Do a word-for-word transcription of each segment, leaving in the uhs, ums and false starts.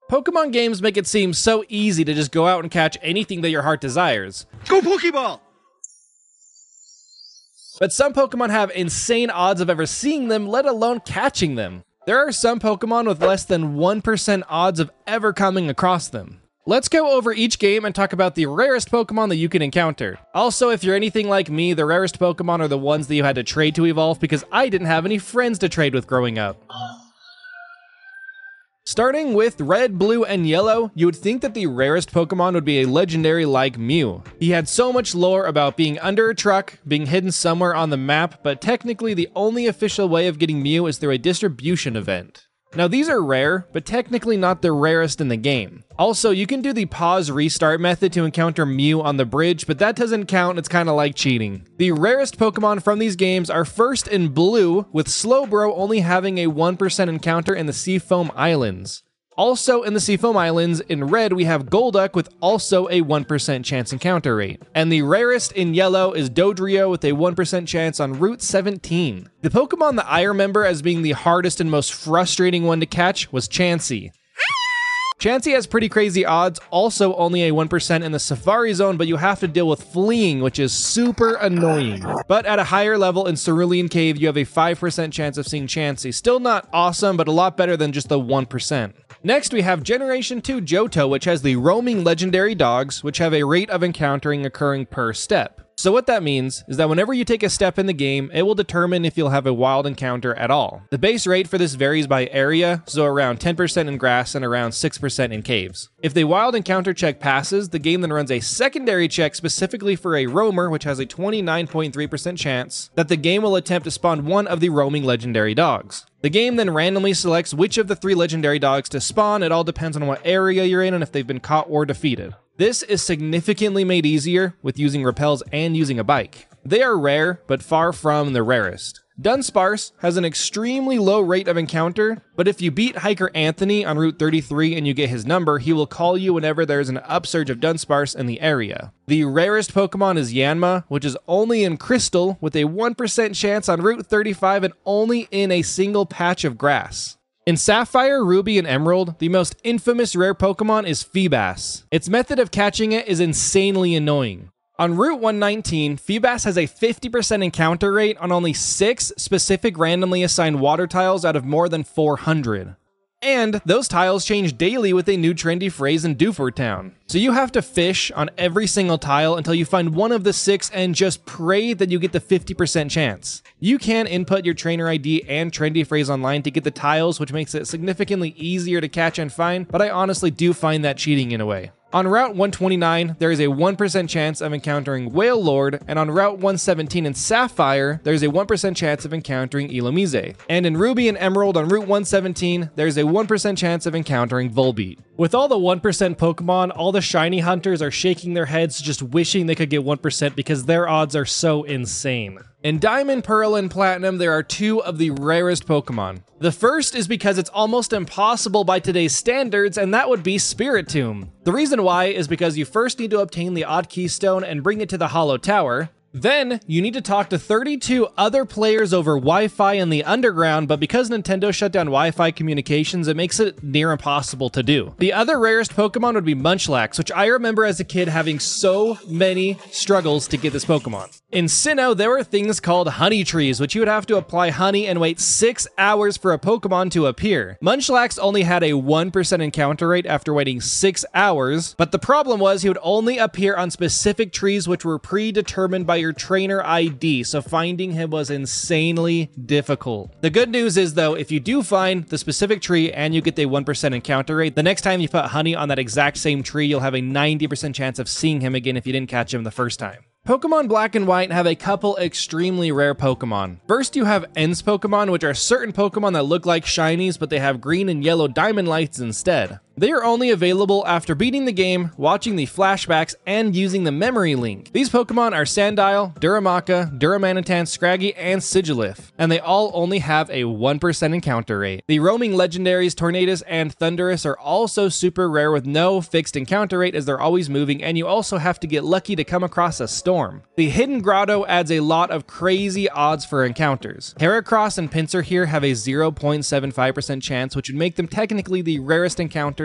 Pokemon games make it seem so easy to just go out and catch anything that your heart desires. Go Pokeball! But some Pokemon have insane odds of ever seeing them, let alone catching them. There are some Pokemon with less than one percent odds of ever coming across them. Let's go over each game and talk about the rarest Pokemon that you can encounter. Also, if you're anything like me, the rarest Pokemon are the ones that you had to trade to evolve because I didn't have any friends to trade with growing up. Starting with Red, Blue, and Yellow, you would think that the rarest Pokemon would be a legendary like Mew. He had so much lore about being under a truck, being hidden somewhere on the map, but technically the only official way of getting Mew is through a distribution event. Now these are rare, but technically not the rarest in the game. Also, you can do the pause restart method to encounter Mew on the bridge, but that doesn't count, it's kinda like cheating. The rarest Pokemon from these games are first in Blue, with Slowbro only having a one percent encounter in the Seafoam Islands. Also in the Seafoam Islands, in Red, we have Golduck with also a one percent chance encounter rate. And the rarest in Yellow is Dodrio with a one percent chance on Route seventeen. The Pokemon that I remember as being the hardest and most frustrating one to catch was Chansey. Chansey has pretty crazy odds, also only a one percent in the Safari Zone, but you have to deal with fleeing, which is super annoying. But at a higher level in Cerulean Cave, you have a five percent chance of seeing Chansey. Still not awesome, but a lot better than just the one percent. Next, we have Generation two Johto, which has the roaming legendary dogs, which have a rate of encountering occurring per step. So what that means is that whenever you take a step in the game, it will determine if you'll have a wild encounter at all. The base rate for this varies by area, so around ten percent in grass and around six percent in caves. If the wild encounter check passes, the game then runs a secondary check specifically for a roamer, which has a twenty-nine point three percent chance that the game will attempt to spawn one of the roaming legendary dogs. The game then randomly selects which of the three legendary dogs to spawn. It all depends on what area you're in and if they've been caught or defeated. This is significantly made easier with using repels and using a bike. They are rare, but far from the rarest. Dunsparce has an extremely low rate of encounter, but if you beat Hiker Anthony on Route thirty-three and you get his number, he will call you whenever there's an upsurge of Dunsparce in the area. The rarest Pokemon is Yanma, which is only in Crystal with a one percent chance on Route thirty-five and only in a single patch of grass. In Sapphire, Ruby, and Emerald, the most infamous rare Pokemon is Feebas. Its method of catching it is insanely annoying. On Route one nineteen, Feebas has a fifty percent encounter rate on only six specific randomly assigned water tiles out of more than four hundred. And those tiles change daily with a new trendy phrase in Dewford Town. So you have to fish on every single tile until you find one of the six and just pray that you get the fifty percent chance. You can input your trainer I D and trendy phrase online to get the tiles, which makes it significantly easier to catch and find, but I honestly do find that cheating in a way. On Route one twenty-nine, there is a one percent chance of encountering Wailord, and on Route one seventeen in Sapphire, there is a one percent chance of encountering Illumise. And in Ruby and Emerald on Route one seventeen, there is a one percent chance of encountering Volbeat. With all the one percent Pokemon, all the shiny hunters are shaking their heads just wishing they could get one percent because their odds are so insane. In Diamond, Pearl, and Platinum, there are two of the rarest Pokemon. The first is because it's almost impossible by today's standards, and that would be Spiritomb. The reason why is because you first need to obtain the Odd Keystone and bring it to the Hollow Tower. Then, you need to talk to thirty-two other players over Wi-Fi in the underground, but because Nintendo shut down Wi-Fi communications, it makes it near impossible to do. The other rarest Pokemon would be Munchlax, which I remember as a kid having so many struggles to get this Pokemon. In Sinnoh, there were things called honey trees, which you would have to apply honey and wait six hours for a Pokemon to appear. Munchlax only had a one percent encounter rate after waiting six hours, but the problem was he would only appear on specific trees which were predetermined by your trainer I D, so finding him was insanely difficult. The good news is though, if you do find the specific tree and you get the one percent encounter rate, the next time you put honey on that exact same tree, you'll have a ninety percent chance of seeing him again if you didn't catch him the first time. Pokemon Black and White have a couple extremely rare Pokemon. First, you have Ents Pokemon, which are certain Pokemon that look like shinies, but they have green and yellow diamond lights instead. They are only available after beating the game, watching the flashbacks, and using the memory link. These Pokemon are Sandile, Duramaka, Duramanitan, Scraggy, and Sigilyph, and they all only have a one percent encounter rate. The roaming legendaries Tornadus and Thundurus are also super rare with no fixed encounter rate as they're always moving, and you also have to get lucky to come across a storm. The Hidden Grotto adds a lot of crazy odds for encounters. Heracross and Pinsir here have a zero point seven five percent chance, which would make them technically the rarest encounters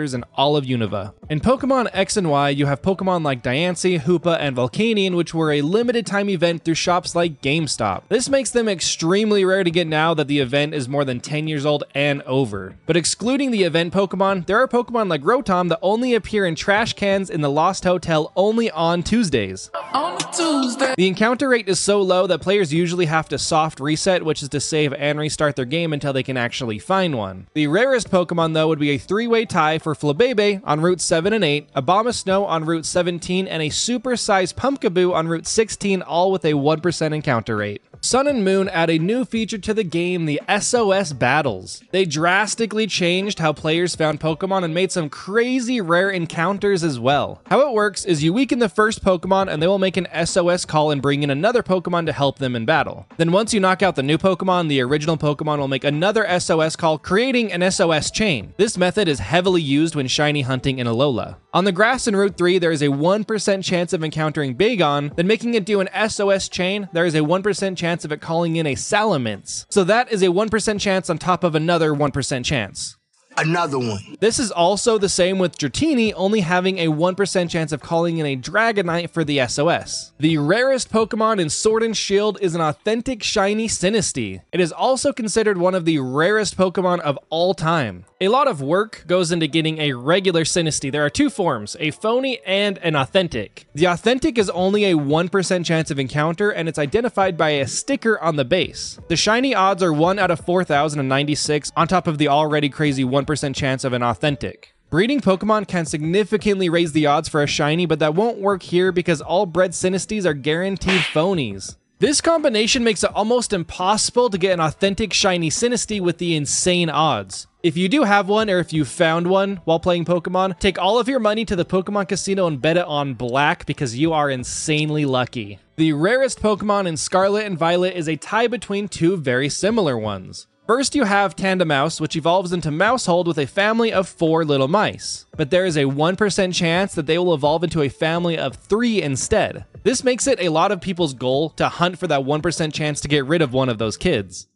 encounters in all of Unova. In Pokemon X and Y, you have Pokemon like Diancie, Hoopa, and Volcanion, which were a limited time event through shops like GameStop. This makes them extremely rare to get now that the event is more than ten years old and over. But excluding the event Pokemon, there are Pokemon like Rotom that only appear in trash cans in the Lost Hotel only on Tuesdays. On Tuesday. The encounter rate is so low that players usually have to soft reset, which is to save and restart their game until they can actually find one. The rarest Pokemon though would be a three-way tie for Flabebe on Route seven and eight, Abomasnow on Route seventeen, and a super-sized Pumpkaboo on Route sixteen, all with a one percent encounter rate. Sun and Moon add a new feature to the game, the S O S battles. They drastically changed how players found Pokemon and made some crazy rare encounters as well. How it works is you weaken the first Pokemon and they will make an S O S call and bring in another Pokemon to help them in battle. Then once you knock out the new Pokemon, the original Pokemon will make another S O S call, creating an S O S chain. This method is heavily used when shiny hunting in Alola. On the grass in Route three, there is a one percent chance of encountering Bagon, then making it do an S O S chain, there is a one percent chance of it calling in a Salamence. So that is a one percent chance on top of another one percent chance. Another one. This is also the same with Dratini, only having a one percent chance of calling in a Dragonite for the S O S. The rarest Pokemon in Sword and Shield is an authentic shiny Sinistea. It is also considered one of the rarest Pokemon of all time. A lot of work goes into getting a regular Sinistea. There are two forms, a phony and an authentic. The authentic is only a one percent chance of encounter, and it's identified by a sticker on the base. The shiny odds are one out of four thousand ninety-six on top of the already crazy one percent chance of an authentic. Breeding Pokemon can significantly raise the odds for a shiny, but that won't work here because all bred Sinesteas are guaranteed phonies. This combination makes it almost impossible to get an authentic shiny Sinistea with the insane odds. If you do have one, or if you found one while playing Pokemon, take all of your money to the Pokemon Casino and bet it on black because you are insanely lucky. The rarest Pokemon in Scarlet and Violet is a tie between two very similar ones. First, you have Tandemaus, which evolves into Maushold with a family of four little mice. But there is a one percent chance that they will evolve into a family of three instead. This makes it a lot of people's goal to hunt for that one percent chance to get rid of one of those kids.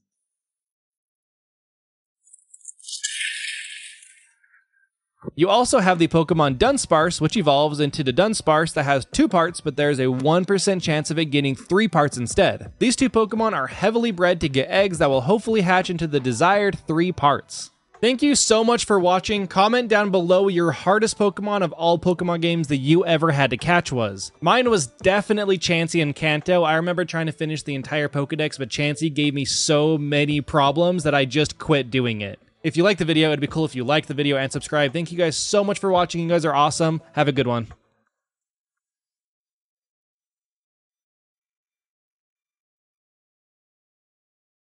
You also have the Pokemon Dunsparce, which evolves into the Dunsparce that has two parts, but there's a one percent chance of it getting three parts instead. These two Pokemon are heavily bred to get eggs that will hopefully hatch into the desired three parts. Thank you so much for watching. Comment down below your hardest Pokemon of all Pokemon games that you ever had to catch was. Mine was definitely Chansey and Kanto. I remember trying to finish the entire Pokedex, but Chansey gave me so many problems that I just quit doing it. If you liked the video, it'd be cool if you liked the video and subscribe. Thank you guys so much for watching. You guys are awesome. Have a good one.